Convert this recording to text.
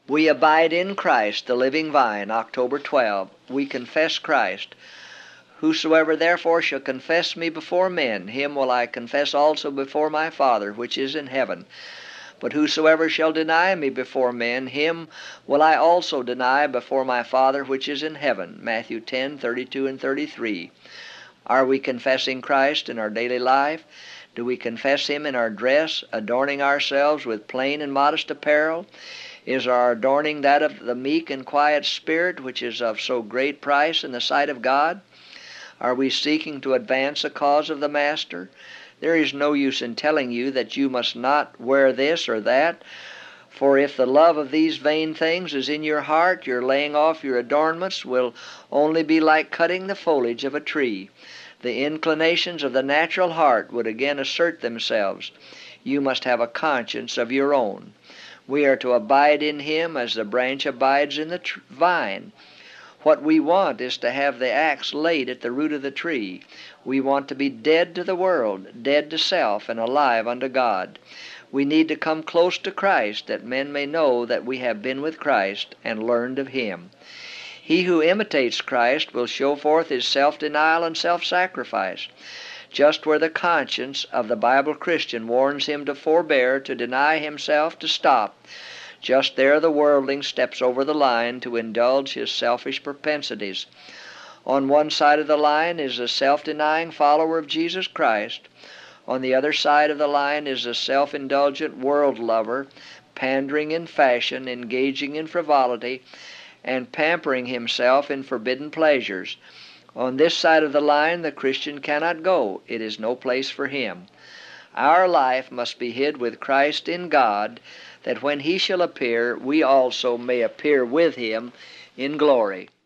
We abide in Christ, the living vine, October 12. We confess Christ. Whosoever therefore shall confess me before men, him will I confess also before my Father which is in heaven. But whosoever shall deny me before men, him will I also deny before my Father which is in heaven. Matthew 10:32 and 33. Are we confessing Christ in our daily life? Do we confess Him in our dress, adorning ourselves with plain and modest apparel? Is our adorning that of the meek and quiet spirit, which is of so great price in the sight of God? Are we seeking to advance the cause of the Master? There is no use in telling you that you must not wear this or that, for if the love of these vain things is in your heart, your laying off your adornments will only be like cutting the foliage of a tree. The inclinations of the natural heart would again assert themselves. You must have a conscience of your own. We are to abide in Him as the branch abides in the vine. What we want is to have the axe laid at the root of the tree. We want to be dead to the world, dead to self, and alive unto God. We need to come close to Christ, that men may know that we have been with Christ and learned of Him. He who imitates Christ will show forth his self-denial and self-sacrifice. Just where the conscience of the Bible Christian warns him to forbear, to deny himself, to stop, just there the worldling steps over the line to indulge his selfish propensities. On one side of the line is the self-denying follower of Jesus Christ. On the other side of the line is the self-indulgent world lover, pandering in fashion, engaging in frivolity, and pampering himself in forbidden pleasures. On this side of the line the Christian cannot go. It is no place for him. Our life must be hid with Christ in God, that when He shall appear, we also may appear with Him in glory.